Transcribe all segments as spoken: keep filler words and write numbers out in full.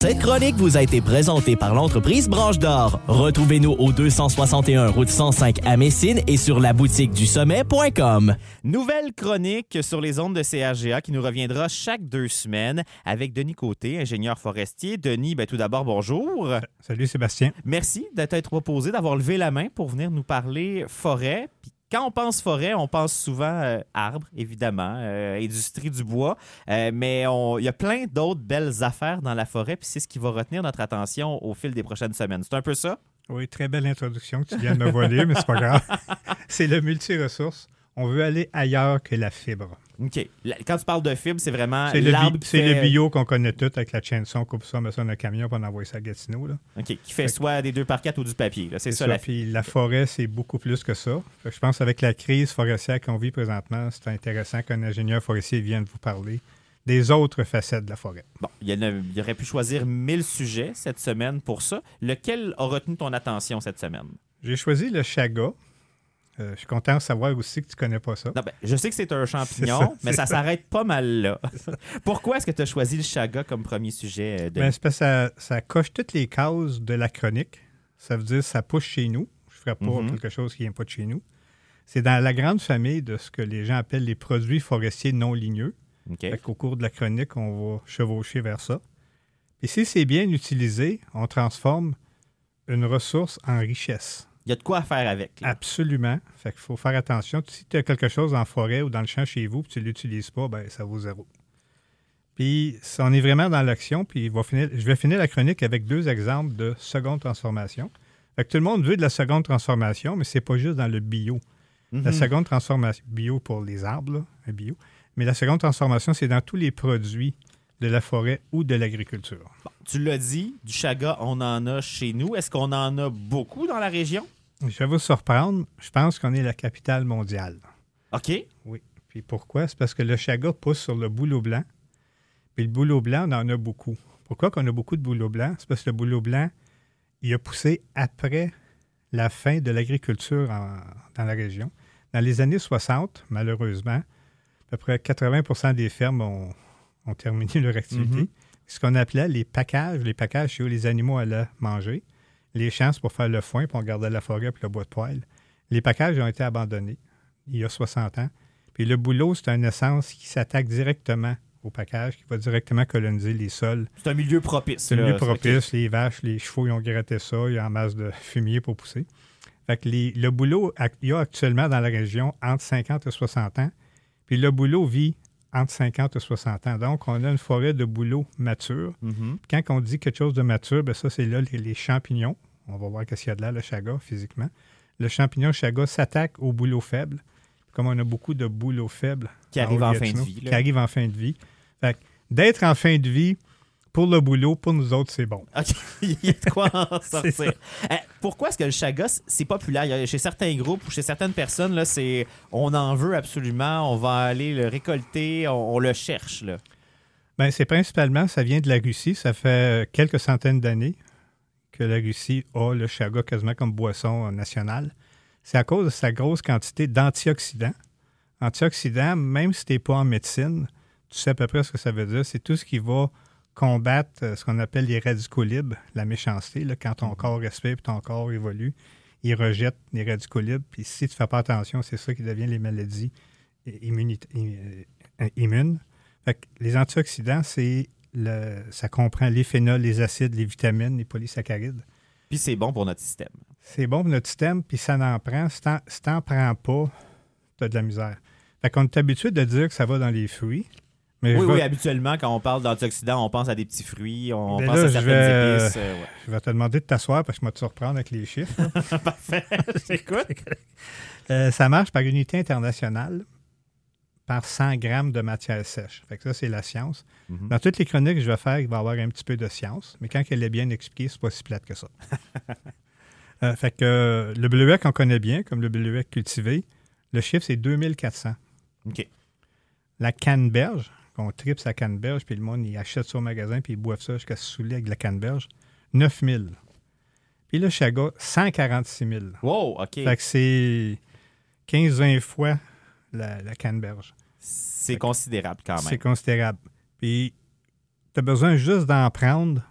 Cette chronique vous a été présentée par l'entreprise Branche d'Or. Retrouvez-nous au deux cent soixante et un route cent cinq à Messine et sur la boutique du sommet point com. Nouvelle chronique sur les ondes de C R G A qui nous reviendra chaque deux semaines avec Denis Côté, ingénieur forestier. Denis, ben, tout d'abord, bonjour. Salut Sébastien. Merci de t'être proposé, d'avoir levé la main pour venir nous parler forêt. Puis quand on pense forêt, on pense souvent euh, arbres, évidemment, euh, industrie du bois, euh, mais il y a plein d'autres belles affaires dans la forêt, puis c'est ce qui va retenir notre attention au fil des prochaines semaines. C'est un peu ça? Oui, très belle introduction que tu viens de me voler, mais c'est pas grave. C'est le multi-ressources. On veut aller ailleurs que la fibre. OK. Quand tu parles de fibre, c'est vraiment c'est l'arbre le, qui C'est fait... le bio qu'on connaît tout avec la chaîne son, coupe ça, met ça dans un camion pour en envoyer ça à Gatineau. Là. OK. Qui fait, fait soit des deux par quatre ou du papier. Là. C'est, c'est ça. ça La... Puis la forêt, c'est beaucoup plus que ça. Je pense qu'avec la crise forestière qu'on vit présentement, c'est intéressant qu'un ingénieur forestier vienne vous parler des autres facettes de la forêt. Bon, il y, a, il y aurait pu choisir mille sujets cette semaine pour ça. Lequel a retenu ton attention cette semaine? J'ai choisi le chaga. Euh, je suis content de savoir aussi que tu ne connais pas ça. Non, ben, je sais que c'est un champignon, c'est ça, mais c'est ça, ça s'arrête pas mal là. Pourquoi est-ce que tu as choisi le chaga comme premier sujet? De... Ben, c'est parce que ça, ça coche toutes les cases de la chronique. Ça veut dire que ça pousse chez nous. Je ne ferai pas mm-hmm. quelque chose qui ne vient pas de chez nous. C'est dans la grande famille de ce que les gens appellent les produits forestiers non ligneux. Okay. Au cours de la chronique, on va chevaucher vers ça. Et si c'est bien utilisé, on transforme une ressource en richesse. Il y a de quoi faire avec. Là. Absolument. Fait qu'il faut faire attention. Si tu as quelque chose en forêt ou dans le champ chez vous et tu ne l'utilises pas, ben ça vaut zéro. Puis, on est vraiment dans l'action. Puis, il va finir, je vais finir la chronique avec deux exemples de seconde transformation. Fait que tout le monde veut de la seconde transformation, mais ce n'est pas juste dans le bio. Mm-hmm. La seconde transformation, bio pour les arbres, là, un bio. Mais la seconde transformation, c'est dans tous les produits de la forêt ou de l'agriculture. Bon, tu l'as dit, du chaga, on en a chez nous. Est-ce qu'on en a beaucoup dans la région? Je vais vous surprendre. Je pense qu'on est la capitale mondiale. OK. Oui. Puis pourquoi? C'est parce que le chaga pousse sur le bouleau blanc. Puis le bouleau blanc, on en a beaucoup. Pourquoi qu'on a beaucoup de bouleau blanc? C'est parce que le bouleau blanc, il a poussé après la fin de l'agriculture en, dans la région. Dans les années soixante, malheureusement, à peu près quatre-vingts pour cent des fermes ont, ont terminé leur activité. Mm-hmm. Ce qu'on appelait les packages. Les packages, c'est où les animaux allaient manger. Les champs, c'est pour faire le foin, puis on gardait la forêt puis le bois de poêle. Les packages ont été abandonnés il y a soixante ans. Puis le bouleau, c'est une essence qui s'attaque directement au package, qui va directement coloniser les sols. C'est un milieu propice. C'est un milieu propice. Okay. Les vaches, les chevaux, ils ont gratté ça. Il y a en masse de fumier pour pousser. Fait que les, le bouleau, il y a actuellement dans la région entre cinquante et soixante ans. Puis le bouleau vit entre cinquante et soixante ans. Donc, on a une forêt de bouleau mature. Mm-hmm. Quand on dit quelque chose de mature, bien ça, c'est là les, les champignons. On va voir qu'est-ce qu'il y a de là, le chaga, physiquement. Le champignon chaga s'attaque au bouleau faible. Comme on a beaucoup de bouleaux faibles qui arrivent en fin de vie. Là. Qui arrivent en fin de vie. Fait que d'être en fin de vie, pour le boulot, pour nous autres, c'est bon. OK. Il y a de quoi en sortir. euh, pourquoi est-ce que le chaga, c'est populaire? Il y a, chez certains groupes ou chez certaines personnes, là, c'est on en veut absolument, on va aller le récolter, on, on le cherche. Là. Bien, c'est principalement, ça vient de la Russie. Ça fait quelques centaines d'années que la Russie a le chaga quasiment comme boisson nationale. C'est à cause de sa grosse quantité d'antioxydants. Antioxydants, même si tu n'es pas en médecine, tu sais à peu près ce que ça veut dire. C'est tout ce qui va combattre ce qu'on appelle les radicaux libres, la méchanceté. Là, quand ton corps respire et ton corps évolue, il rejette les radicaux libres. Puis si tu ne fais pas attention, c'est ça qui devient les maladies immunita- immunes. Fait que les antioxydants, c'est le, ça comprend les phénols, les acides, les vitamines, les polysaccharides. Puis c'est bon pour notre système. C'est bon pour notre système, puis ça n'en prend. Si t'en, si t'en prends pas, tu as de la misère. Fait qu'on est habitué de dire que ça va dans les fruits. Mais oui, vais... oui, habituellement, quand on parle d'antioxydants, on pense à des petits fruits, on mais pense là, à certaines vais, épices. Euh, ouais. Je vais te demander de t'asseoir parce que je vais te surprendre avec les chiffres. Parfait, j'écoute. euh, ça marche par unité internationale, par cent grammes de matière sèche. Fait que ça, c'est la science. Mm-hmm. Dans toutes les chroniques que je vais faire, il va y avoir un petit peu de science, mais quand elle est bien expliquée, c'est pas si plate que ça. euh, fait que euh, le bleuet qu'on connaît bien, comme le bleuet cultivé, le chiffre, c'est deux mille quatre cents. OK. La canneberge, qu'on tripe sa canneberge, puis le monde, il achète ça au magasin, puis ils boivent ça jusqu'à se saouler avec la canneberge, neuf mille. Puis le chaga, cent quarante-six mille. Wow, OK. Fait que c'est quinze à vingt fois la, la canneberge. C'est considérable quand même. C'est considérable. Puis tu as besoin juste d'en prendre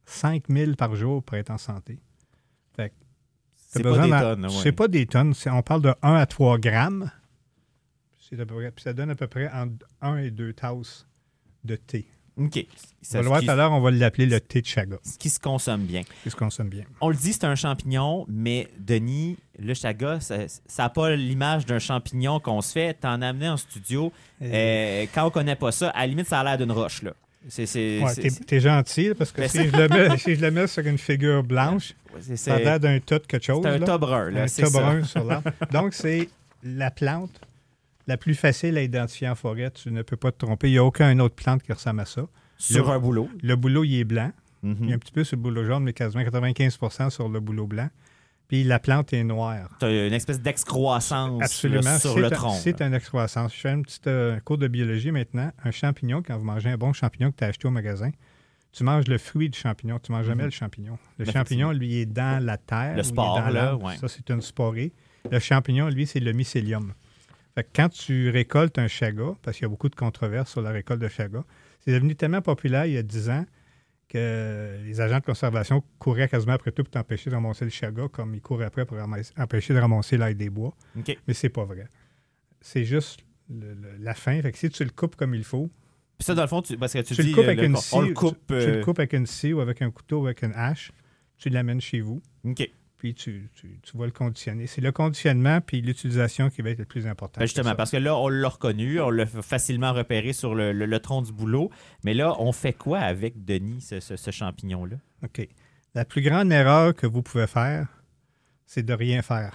cinq mille par jour pour être en santé. Fait que C'est t'as pas des d'un- tonnes. ouais. C'est pas des tonnes. c'est- on parle de un à trois grammes. C'est à peu près- puis ça donne à peu près entre un et deux tasses de thé. OK. On Ça, va le voir ce, tout à qui, l'heure, on va l'appeler le thé de chaga. ce qui se consomme bien. C'est ce qu'on consomme bien. On le dit, c'est un champignon, mais Denis, le chaga, ça n'a pas l'image d'un champignon qu'on se fait. T'en as amené en studio. Euh, quand on connaît pas ça, à la limite, ça a l'air d'une roche. Là. C'est, c'est, Ouais, c'est, t'es, c'est- t'es gentil, là, parce que Mais si c'est- je, le mets, si je le mets sur une figure blanche, c'est, ça a c'est- l'air d'un tas de quelque chose. c'est un là. tas brun. Là, un c'est tas ça. brun sur l'arbre. Donc, c'est la plante la plus facile à identifier en forêt. Tu ne peux pas te tromper. Il n'y a aucune autre plante qui ressemble à ça. Sur Le- un boulot. Le bouleau, il est blanc. Mhm. Il y a un petit peu sur le bouleau jaune, mais quasiment quatre-vingt-quinze pour cent sur le bouleau blanc. Puis la plante est noire. Tu as une espèce d'excroissance Absolument. là, sur c'est le un, tronc. C'est là. une excroissance. Je fais un petit euh, cours de biologie maintenant. Un champignon, quand vous mangez un bon champignon que tu as acheté au magasin, tu manges le fruit du champignon. Tu ne manges jamais Mhm. le champignon. Le Effectivement. champignon, lui, est dans la terre. Le ou il est spore, dans là, l'arbre. ouais. Ça, c'est une sporée. Le champignon, lui, c'est le mycélium. Fait que quand tu récoltes un chaga, parce qu'il y a beaucoup de controverses sur la récolte de chaga, c'est devenu tellement populaire il y a dix ans que les agents de conservation couraient quasiment après tout pour t'empêcher de ramasser le chaga, comme ils courent après pour ramasser- empêcher de ramasser l'ail des bois. OK. Mais c'est pas vrai. C'est juste le- le- la fin. Fait que si tu le coupes comme il faut, Puis ça, dans le fond, tu, parce que tu, tu dis le coupes euh, avec le- une on scie, le coupe. tu, tu le euh, coupes avec une scie ou avec un couteau ou avec une hache, tu l'amènes chez vous, OK. puis tu, tu, tu vas le conditionner. C'est le conditionnement puis l'utilisation qui va être le plus important. Ben justement, parce que là, on l'a reconnu, on l'a facilement repéré sur le, le- le tronc du bouleau. Mais là, on fait quoi avec Denis, ce, ce- ce champignon-là? OK. La plus grande erreur que vous pouvez faire, c'est de rien faire.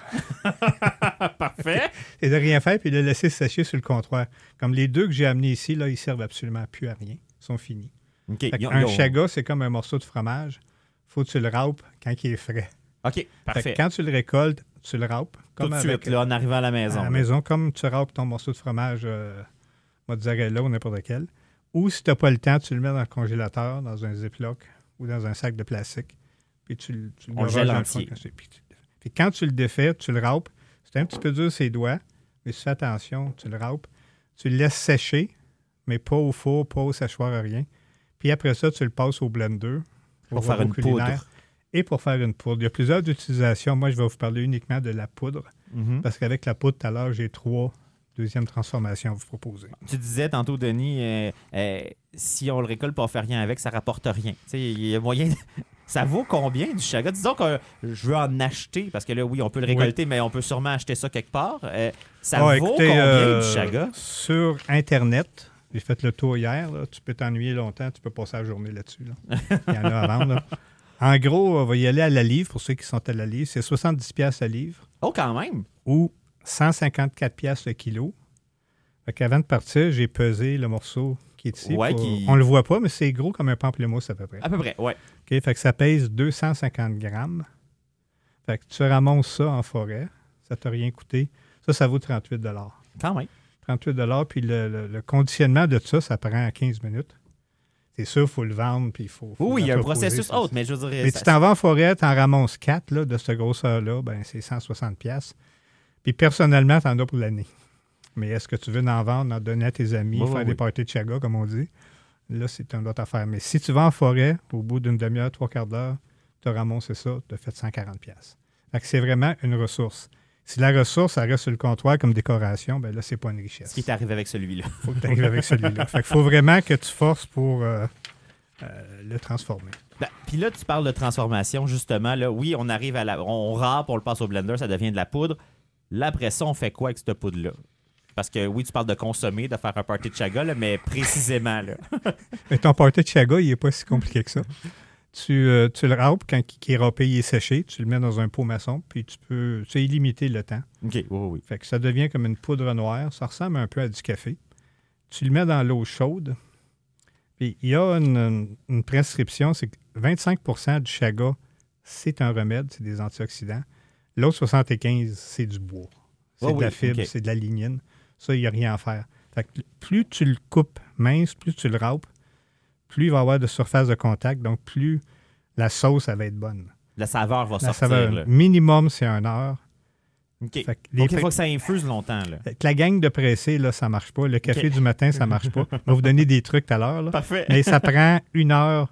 Parfait. C'est de rien faire puis de le laisser sécher sur le comptoir. Comme les deux que j'ai amenés ici, là, ils servent absolument plus à rien. Ils sont finis. OK. Fait Ils ont- un ils ont- chaga, c'est comme un morceau de fromage. Faut que tu le râpes quand il est frais. OK, Fait parfait. que quand tu le récoltes, tu le râpes. Tout Comme de avec- suite, là, en arrivant à la maison. à la là. maison, comme tu râpes ton morceau de fromage euh, mozzarella ou n'importe quel. Ou si tu n'as pas le temps, tu le mets dans le congélateur, dans un Ziploc ou dans un sac de plastique. Puis tu, le- tu le On le garages gèle dans le entier. fond, puis tu le défais. Puis quand tu le défais, tu le râpes. C'est un petit peu dur ses doigts, mais si tu fais attention, tu le râpes. Tu le laisses sécher, mais pas au four, pas au séchoir, rien. Puis après ça, tu le passes au blender. au Pour faire robot une culinaire, poudre. Et pour faire une poudre. Il y a plusieurs utilisations. Moi, je vais vous parler uniquement de la poudre. Mhm. Parce qu'avec la poudre, tout à l'heure, j'ai trois deuxièmes transformations à vous proposer. Tu disais tantôt, Denis, euh, euh, si on le récolte et on fait rien avec, ça rapporte rien. Tu sais, il y a moyen. de- Ça vaut combien du chaga? Disons que je veux en acheter, parce que là, oui, on peut le récolter, mais on peut sûrement acheter ça quelque part. Euh, ça Ah, vaut écoutez, combien euh, du chaga? Sur Internet, j'ai fait le tour hier. Là. Tu peux t'ennuyer longtemps, tu peux passer la journée là-dessus. Là. Il y en a à vendre. là. En gros, on va y aller à la livre, pour ceux qui sont à la livre. C'est soixante-dix piastres la livre Oh, quand même! ou cent cinquante-quatre piastres le kilo. Fait qu'avant de partir, j'ai pesé le morceau qui est ici. Ouais, pour- qui- On le voit pas, mais c'est gros comme un pamplemousse à peu près. À peu près, ouais. OK, fait que ça pèse deux cent cinquante grammes. Fait que tu ramasses ça en forêt. Ça t'a rien coûté. Ça, ça vaut trente-huit dollars. Quand même. trente-huit dollars, puis le, le- le conditionnement de ça, ça prend quinze minutes. C'est sûr, il faut le vendre, puis il faut... faut Oui, il y a un l'entreposer, processus ça, autre, c'est- mais je veux dire. Mais ça- tu t'en vas en forêt, tu en ramasses quatre là, de cette grosseur-là, ben c'est cent soixante piastres. Puis personnellement, tu en as pour l'année. Mais est-ce que tu veux en vendre, en donner à tes amis, Oui, faire oui, des oui. parties de chaga, comme on dit? Là, c'est une autre affaire. Mais si tu vas en forêt, au bout d'une demi-heure, trois quarts d'heure, tu as ramassé ça, tu as fait cent quarante piastres. Fait que c'est vraiment une ressource. Si la ressource, elle reste sur le comptoir comme décoration, ben là, c'est pas une richesse. Ce qui est arrivé avec celui-là. faut que tu arrives avec celui-là. Fait qu'il faut vraiment que tu forces pour euh, euh, le transformer. Ben, Puis là, tu parles de transformation, justement. Là, oui, on arrive à la. On râpe, on le passe au blender, ça devient de la poudre. Là, après ça, on fait quoi avec cette poudre-là? Parce que oui, tu parles de consommer, de faire un party de chaga, là, mais précisément, là. Mais ton party de chaga, il n'est pas si compliqué que ça. Tu, euh, tu le râpes, quand il est râpé, il est séché, tu le mets dans un pot maçon, puis tu peux. C'est illimité le temps. OK, oui, oui, oui. Fait que ça devient comme une poudre noire. Ça ressemble un peu à du café. Tu le mets dans l'eau chaude. Puis il y a une, une- une prescription, c'est que vingt-cinq pour cent du chaga, c'est un remède, c'est des antioxydants. L'autre soixante-quinze pour cent, c'est du bois. C'est Oh de oui, la fibre, ok. c'est de la lignine. Ça, il n'y a rien à faire. Fait que plus tu le coupes mince, plus tu le râpes, plus il va y avoir de surface de contact, donc plus la sauce, elle va être bonne. La saveur va La sortir. saveur, là. minimum, c'est une heure. OK. Fait que les Donc, il pré- faut que ça infuse longtemps, là. Fait que la gang de pressés, là, ça marche pas. Le café OK. du matin, ça marche pas. On va vous donner des trucs tout à l'heure. là. Parfait. Mais ça prend une heure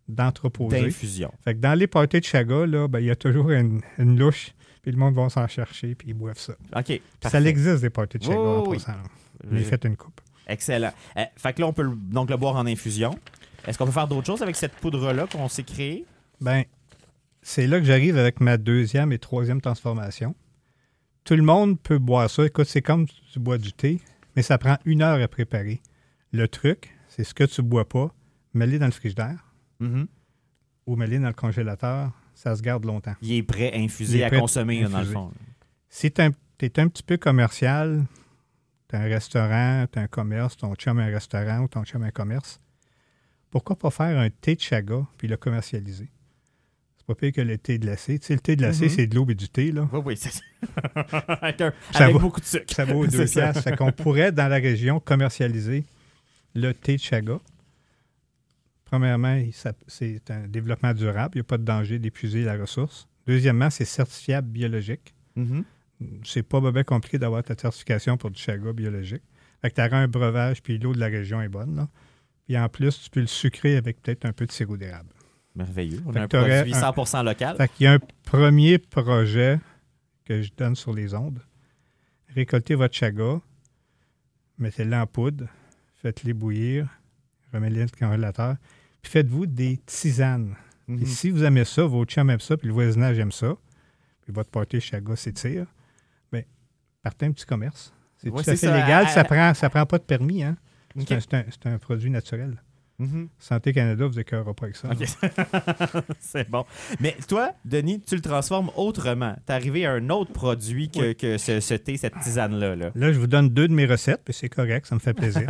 d'entreposer. D'infusion. Fait que dans les parties de chaga, là, ben, il y a toujours une, une louche, puis le monde va s'en chercher, puis ils boivent ça. OK. Puis parfait. ça existe des parties de chaga Oh, en oui. passant. J'ai fait une coupe. Excellent. Euh, fait que là, on peut le- donc le boire en infusion. Est-ce qu'on peut faire d'autres choses avec cette poudre-là qu'on s'est créée? Ben, c'est là que j'arrive avec ma deuxième et troisième transformation. Tout le monde peut boire ça. Écoute, c'est comme tu bois du thé, mais ça prend une heure à préparer. Le truc, c'est ce que tu ne bois pas, mets-le dans le frigidaire Mm-hmm. ou mets-le dans le congélateur, ça se garde longtemps. Il est prêt infusé Il est à prêt consommer, là, dans le infusé. fond. Si tu es un petit peu commercial, tu as un restaurant, tu as un commerce, ton chum a un restaurant ou ton chum a un commerce, pourquoi pas faire un thé de chaga puis le commercialiser? C'est pas pire que le thé glacé. Tu sais, le thé glacé, Mhm. c'est de l'eau et du thé, là. Oui, oui. C'est... avec un- Ça avec va. beaucoup de sucre. Ça vaut C'est deux ça. piastres. Fait qu'on pourrait, dans la région, commercialiser le thé de chaga. Premièrement, il- ça- c'est un développement durable. Il n'y a pas de danger d'épuiser la ressource. Deuxièmement, c'est certifiable biologique. Mhm. C'est pas bien compliqué d'avoir ta certification pour du chaga biologique. Fait que tu auras un breuvage, puis l'eau de la région est bonne, là. Puis en plus, tu peux le sucrer avec peut-être un peu de sirop d'érable. Merveilleux. On Fait a un que t'aurais produit un- cent pour cent local. Fait qu'il y a un premier projet que je donne sur les ondes. Récoltez votre chaga, mettez-le en poudre, faites-les bouillir, remettez-les dans le congélateur, puis faites-vous des tisanes. Mhm. Puis si vous aimez ça, votre chum aime ça, puis le voisinage aime ça, puis votre party chaga s'étire, bien, partez un petit commerce. C'est Ouais, tout à c'est fait ça. légal, À- ça prend, ça prend pas de permis, hein? OK. C'est un, c'est un- c'est un produit naturel. Mhm. Santé Canada vous écœurera pas avec ça. OK. C'est bon. Mais toi, Denis, tu le transformes autrement. Tu es arrivé à un autre produit que, Oui. que ce, ce thé, cette tisane-là. Là. Là, je vous donne deux de mes recettes, puis c'est correct, ça me fait plaisir.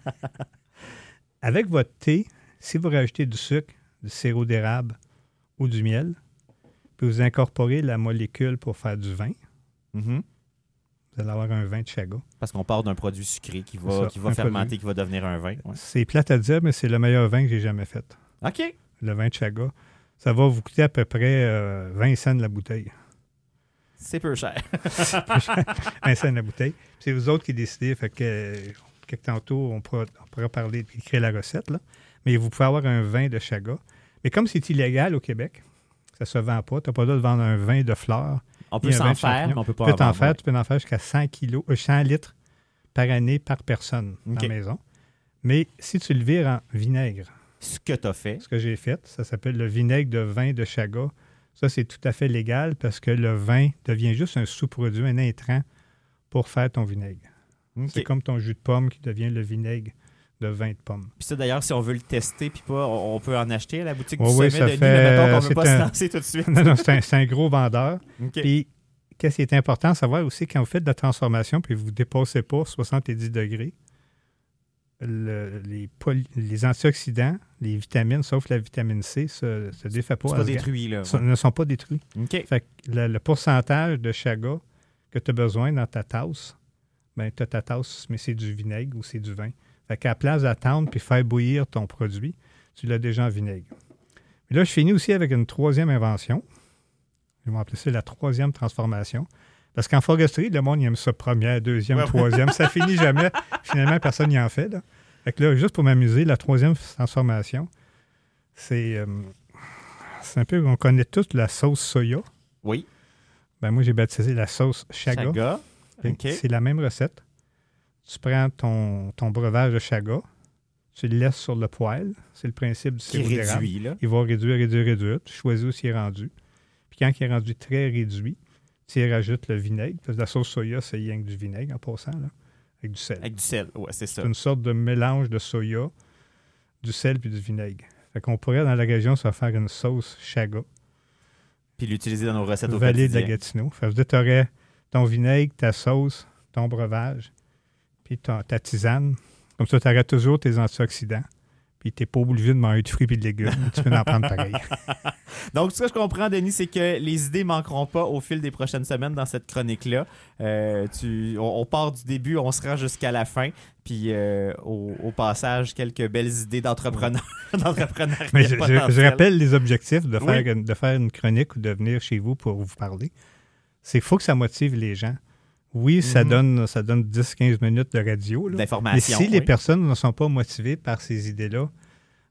Avec votre thé, si vous rajoutez du sucre, du sirop d'érable ou du miel, puis vous incorporez la molécule pour faire du vin, Mhm. vous allez avoir un vin de chaga. Parce qu'on part d'un produit sucré qui C'est va, ça, qui va un fermenter, produit. qui va devenir un vin. Ouais. C'est plate à dire, mais c'est le meilleur vin que j'ai jamais fait. OK. Le vin de chaga. Ça va vous coûter à peu près euh, vingt cents la bouteille. C'est peu cher. vingt cents la bouteille. Puis c'est vous autres qui décidez. Fait que, euh, quelque tantôt, on pourra, on pourra parler et créer la recette. Là. Mais vous pouvez avoir un vin de chaga. Mais comme c'est illégal au Québec, ça se vend pas. Tu n'as pas le droit de vendre un vin de fleurs. On peut Il y a un vin s'en de faire, champignon. mais on peut pas Tu peux en t'en vendre, faire, ouais. tu peux en faire jusqu'à cent kilos, euh, cent litres par année par personne OK. dans la maison. Mais si tu le vires en vinaigre, Ce que tu as fait. ce que j'ai fait, ça s'appelle le vinaigre de vin de chaga. Ça, c'est tout à fait légal parce que le vin devient juste un sous-produit, un intrant pour faire ton vinaigre. OK. C'est comme ton jus de pomme qui devient le vinaigre de vin de pomme. Puis ça, d'ailleurs, si on veut le tester, puis pas, on on peut en acheter à la boutique Ouais, du oui, sommet, ça Denis, fait- mais mettons qu'on ne veut c'est pas se un- lancer tout de suite. non, non, c'est un, c'est un gros vendeur. OK. Puis, qu'est-ce qui est important à savoir aussi, quand vous faites de la transformation puis vous ne dépassez pas soixante-dix degrés, le- les, poly- les antioxydants, les vitamines, sauf la vitamine C, se, se défait pas. C'est à pas se ga- détruit, là. so- ne sont pas détruits. OK. Fait que le, le pourcentage de chaga que tu as besoin dans ta tasse, ben, tu as ta tasse, mais c'est du vinaigre ou c'est du vin. Fait qu'à la place d'attendre puis faire bouillir ton produit, tu l'as déjà en vinaigre. Mais là, je finis aussi avec une troisième invention. Je vais appeler ça la troisième transformation. Parce qu'en foresterie, le monde il aime ça première, deuxième, Ouais. troisième. Ça finit jamais. Finalement, personne n'y en fait. Là. Fait que là, juste pour m'amuser, la troisième transformation, c'est, euh, c'est un peu, on connaît tous la sauce soya. Oui. Ben, moi, j'ai baptisé la sauce chaga. Chaga. Puis OK. C'est la même recette. Tu prends ton, ton breuvage de chaga, tu le laisses sur le poêle. C'est le principe du Qui sirop d'érable. réduit, là. Il va réduire, réduire, réduire. Tu choisis où il est rendu. Puis quand il est rendu très réduit, tu y rajoutes le vinaigre. Parce que la sauce soya, c'est rien que du vinaigre en passant, là, avec du sel. Avec du sel. Ouais, c'est ça. C'est une sorte de mélange de soya, du sel puis du vinaigre. Fait qu'on pourrait, dans la région, se faire une sauce chaga, Puis l'utiliser dans nos recettes au vallée de la quotidien. Gatineau. Fait que tu aurais ton vinaigre, ta sauce, ton breuvage, puis ton- ta tisane. Comme ça, tu aurais toujours tes antioxydants. Puis tu n'es pas obligé de manger de fruits et de légumes. Tu peux en prendre pareil. Donc, ce que je comprends, Denis, c'est que les idées manqueront pas au fil des prochaines semaines dans cette chronique-là. Euh, tu, on, on part du début, on se rend jusqu'à la fin. Puis, euh, au, au passage, quelques belles idées d'entrepreneurs. d'entrepreneuriat Mais je, je- je potentiel. rappelle les objectifs de faire, Oui. une, de faire une chronique ou de venir chez vous pour vous parler. C'est qu'il faut que ça motive les gens. Oui, ça Mhm. donne ça donne dix à quinze minutes de radio. Là. Mais D'information. si les oui. personnes ne sont pas motivées par ces idées-là,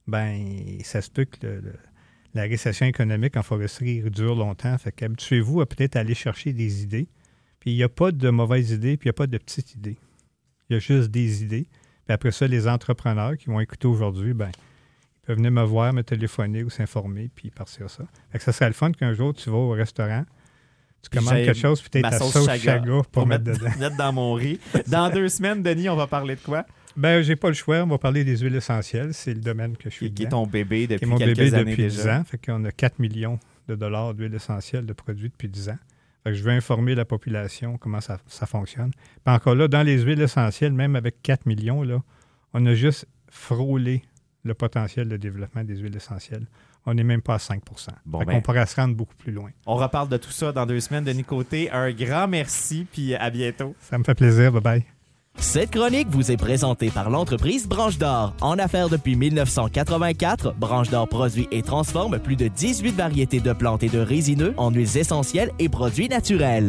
ben ça se peut que le, le, la récession économique en foresterie dure longtemps. Fait qu'habituez-vous à peut-être aller chercher des idées. Puis il n'y a pas de mauvaises idées, puis il n'y a pas de petites idées. Il y a juste des idées. Puis après ça, les entrepreneurs qui vont écouter aujourd'hui, ben ils peuvent venir me voir, me téléphoner ou s'informer, puis partir ça. Fait que ça serait le fun qu'un jour, tu vas au restaurant, tu commandes quelque chose, puis peut-être ta sauce chaga, chaga pour, pour mettre, mettre dedans. mettre dans mon riz. Dans deux semaines, Denis, on va parler de quoi? Ben, j'ai pas le choix. On va parler des huiles essentielles. C'est le domaine que je suis Qui, qui dedans. est ton bébé depuis qui est mon quelques bébé années depuis déjà. dix ans. Fait qu'on a quatre millions de dollars d'huiles essentielles de produits depuis dix ans. Fait que je veux informer la population comment ça, ça fonctionne. Puis encore là, dans les huiles essentielles, même avec quatre millions, là, on a juste frôlé le potentiel de développement des huiles essentielles. On n'est même pas à cinq pour cent. Bon, fait ben, qu'on pourrait se rendre beaucoup plus loin. On reparle de tout ça dans deux semaines. Denis Côté, un grand merci, puis à bientôt. Ça me fait plaisir. Bye-bye. Cette chronique vous est présentée par l'entreprise Branche d'Or. En affaires depuis mille neuf cent quatre-vingt-quatre, Branche d'Or produit et transforme plus de dix-huit variétés de plantes et de résineux en huiles essentielles et produits naturels.